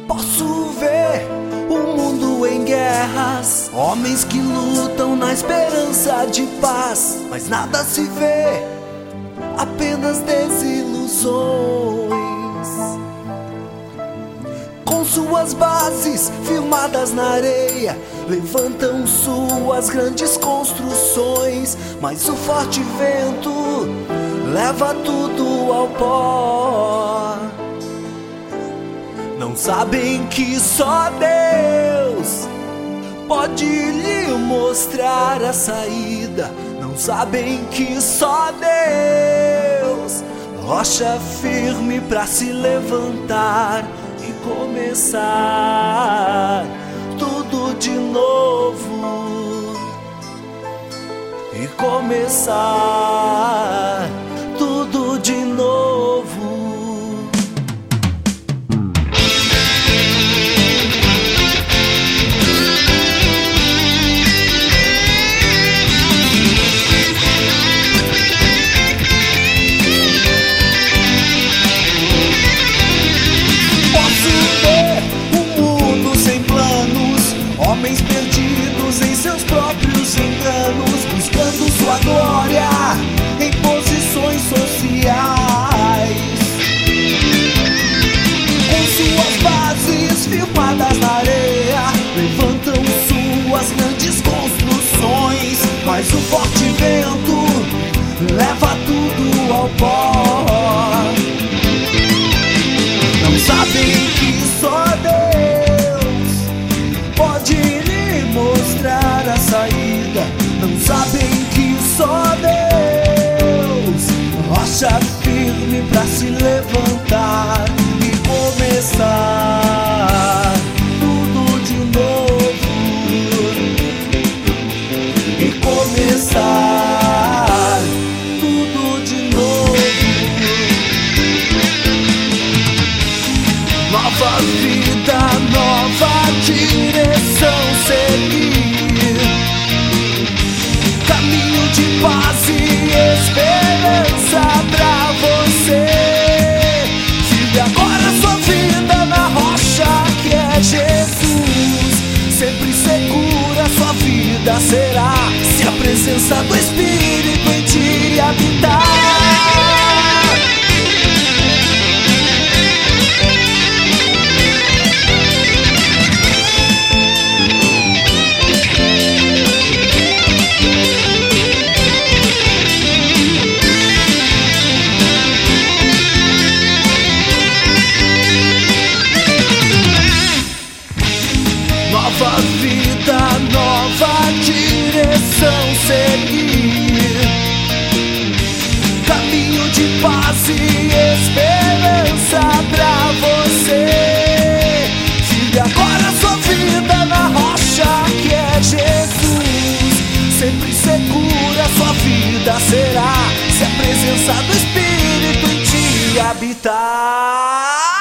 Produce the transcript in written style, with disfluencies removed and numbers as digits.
Posso ver o mundo em guerras, homens que lutam na esperança de paz, mas nada se vê, apenas desilusões. Com suas bases firmadas na areia, levantam suas grandes construções, mas o forte vento leva tudo ao pó. Não sabem que só Deus pode lhe mostrar a saída. Não sabem que só Deus, rocha firme pra se levantar e começar tudo de novo. E começar tudo de novo. Homens perdidos em seus próprios enganos, buscando sua glória em posições sociais. Com suas bases firmadas na areia, levantam suas grandes construções, mas o forte vento leva tudo ao pó. Não sabem que só Deus pode lhe mostrar a saída. Não sabem que só Deus, rocha firme pra se levantar e começar tudo de novo. E começar tudo de novo. Nova vida, nova direção seguir, caminho de paz e esperança pra você. Vive agora sua vida na rocha que é Jesus. Sempre segura sua vida será, se a presença do Espírito em ti habitar. Nova vida, nova direção seguir, caminho de paz e esperança pra você. Vive agora sua vida na rocha que é Jesus. Sempre segura sua vida será, se a presença do Espírito em ti habitar.